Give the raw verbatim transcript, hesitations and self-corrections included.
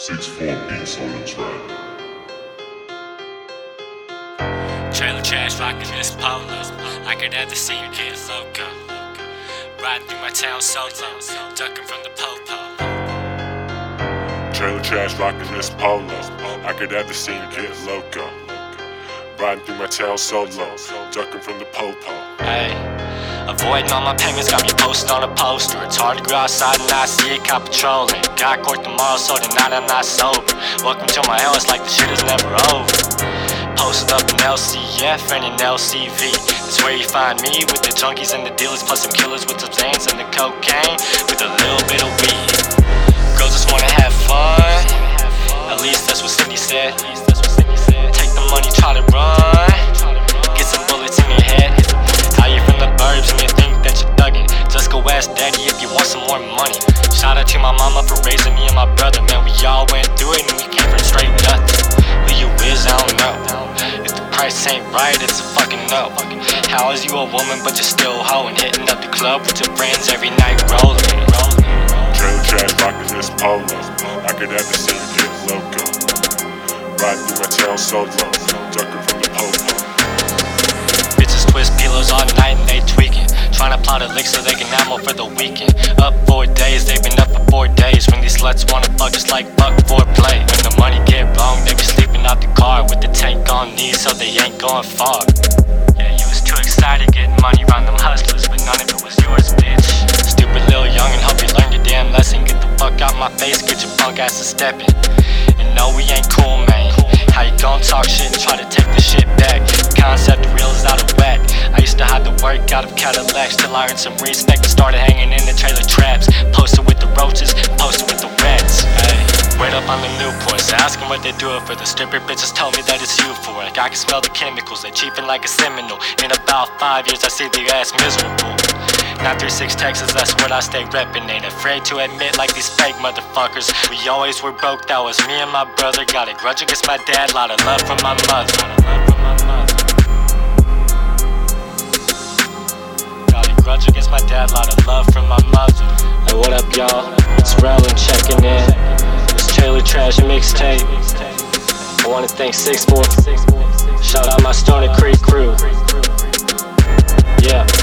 Six four beats on the track. Trailer trash rocking this polo. I could have the scene get loco. Riding through my town solo, ducking from the po-po. Trailer trash rocking this polo. I could have the scene get loco. Riding through my town solo, ducking from the po-po. Hey, avoiding all my payments got me posted on a poster. It's hard to go outside and not see it, cop patrolling. Got court tomorrow, so tonight I'm not sober. Welcome to my hell, it's like the shit is never over. Posted up in L C F and in L C V. That's where you find me with the junkies and the dealers, plus some killers with some Zans and the cocaine with a little bit of weed. Girls just wanna have fun, at least that's what Cindy said. Take the money, try to run, get some bullets in your head. How you from the burbs and you think that you're thuggin'? Just go ask daddy if you want some more money. Shout out to my mama for raising me and my brother. Man, we all went through it and we came from straight nothing. Who you is, I don't know. If the price ain't right, it's a fucking no. How is you a woman but you're still hoeing? Hitting up the club with your friends every night, rolling. Trailer trash rocking this polo. I could have the scene get loco. Riding through my town solo, ducking from the po-po. Bitches twist pillows all night and they tweaking. Trying to plot a lick so they can ammo for the weekend. Up four days, they've been up for four days. When these sluts wanna fuck us like fuck foreplay. When the money get wrong, they be sleeping out the car with the tank on knees so they ain't going far. Yeah, you was too excited getting money around them hustlers, but none of it was yours, bitch. Stupid little youngin', hope you learned your damn lesson. Get the fuck out my face, get your punk ass to steppin'. And no, we ain't cool, man. How you gon' talk shit and try to take the shit back? Concept real is out of whack. I used to hide the work out of Cadillacs till I earned some respect and started hanging in the trailer traps. Posted with the roaches, posted with the rats. Hey, wait up on the Newports, asking what they do it for. The stripper bitches told me that it's you for. Like I can smell the chemicals, they cheapin' like a Seminole. In about five years I see the ass miserable. nine three six Texas, that's what I stay reppin'. Ain't afraid to admit like these fake motherfuckers. We always were broke, that was me and my brother. Got a grudge against my dad, lot of love from my mother. Got a grudge against my dad, lot of love from my mother. Hey, what up, y'all? It's Rellin checking in. It's Trailer Trash Mixtape. I wanna thank six four. Shout out my Stony Creek crew. Yeah.